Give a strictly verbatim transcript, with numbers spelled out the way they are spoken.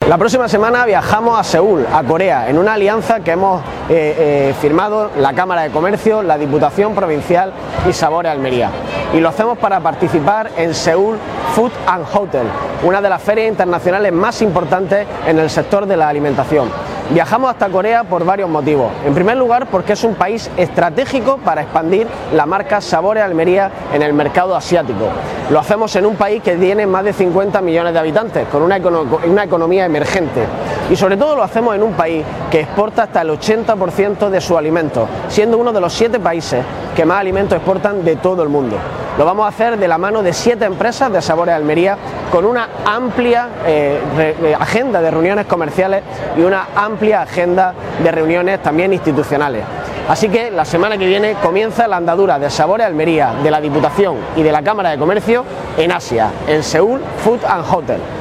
La próxima semana viajamos a Seúl, a Corea, en una alianza que hemos eh, eh, firmado la Cámara de Comercio, la Diputación Provincial y Sabores Almería. Y lo hacemos para participar en Seúl Food and Hotel, una de las ferias internacionales más importantes en el sector de la alimentación. Viajamos hasta Corea por varios motivos. En primer lugar, porque es un país estratégico para expandir la marca Sabores Almería en el mercado asiático. Lo hacemos en un país que tiene más de cincuenta millones de habitantes, con una, econo una economía emergente. Y sobre todo lo hacemos en un país que exporta hasta el ochenta por ciento de sus alimentos, siendo uno de los siete países que más alimentos exportan de todo el mundo. Lo vamos a hacer de la mano de siete empresas de Sabores Almería, con una amplia eh, re, agenda de reuniones comerciales y una amplia agenda de reuniones también institucionales. Así que la semana que viene comienza la andadura de Sabores Almería, de la Diputación y de la Cámara de Comercio en Asia, en Seúl Food and Hotel.